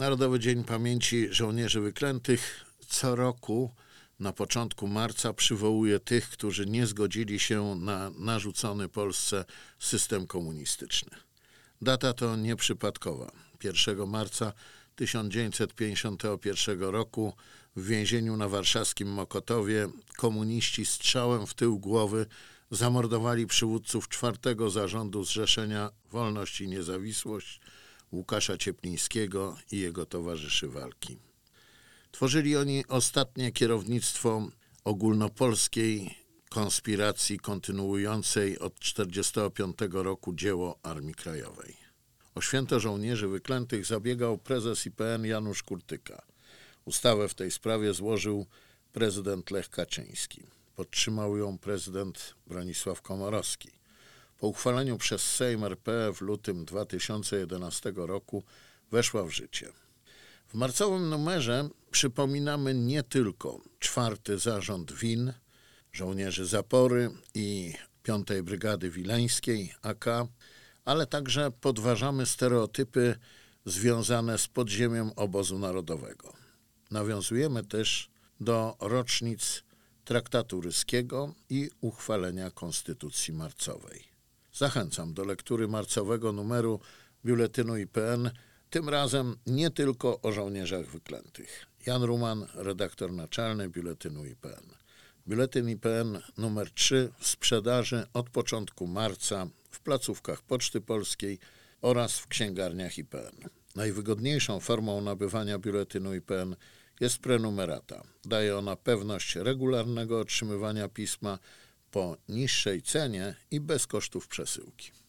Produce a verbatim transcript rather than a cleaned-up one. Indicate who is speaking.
Speaker 1: Narodowy Dzień Pamięci Żołnierzy Wyklętych co roku na początku marca przywołuje tych, którzy nie zgodzili się na narzucony Polsce system komunistyczny. Data to nieprzypadkowa. pierwszego marca tysiąc dziewięćset pięćdziesiątego pierwszego roku w więzieniu na warszawskim Mokotowie komuniści strzałem w tył głowy zamordowali przywódców czwartego zarządu Zrzeszenia Wolność i Niezawisłość Łukasza Cieplińskiego i jego towarzyszy walki. Tworzyli oni ostatnie kierownictwo ogólnopolskiej konspiracji kontynuującej od tysiąc dziewięćset czterdziestego piątego roku dzieło Armii Krajowej. O święto żołnierzy wyklętych zabiegał prezes I P N Janusz Kurtyka. Ustawę w tej sprawie złożył prezydent Lech Kaczyński. Podtrzymał ją prezydent Bronisław Komorowski. Po uchwaleniu przez Sejm R P w lutym dwa tysiące jedenastego roku weszła w życie. W marcowym numerze przypominamy nie tylko czwarty Zarząd W I N, żołnierzy Zapory i piątej Brygady Wileńskiej A K, ale także podważamy stereotypy związane z podziemiem obozu narodowego. Nawiązujemy też do rocznic Traktatu Ryskiego i uchwalenia Konstytucji Marcowej. Zachęcam do lektury marcowego numeru Biuletynu I P N, tym razem nie tylko o żołnierzach wyklętych. Jan Ruman, redaktor naczelny Biuletynu I P N. Biuletyn I P N numer trzy w sprzedaży od początku marca w placówkach Poczty Polskiej oraz w księgarniach I P N. Najwygodniejszą formą nabywania Biuletynu I P N jest prenumerata. Daje ona pewność regularnego otrzymywania pisma po niższej cenie i bez kosztów przesyłki.